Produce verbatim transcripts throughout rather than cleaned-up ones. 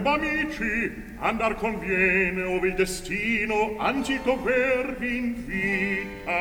turbo amici, andar conviene ove il destino anzico vervi invita.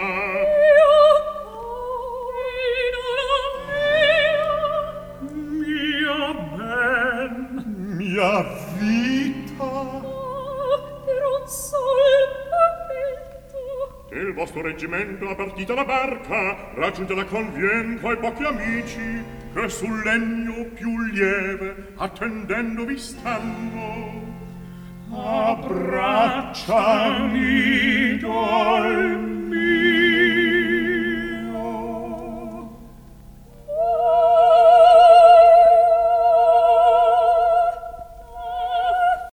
Mia ben, mia vita, per un sol momento. il vostro reggimento ha partita la barca, raggiunge la convien coi pochi amici, che sul legno più lieve attendendovi stanno. Abbracciami, dol mio.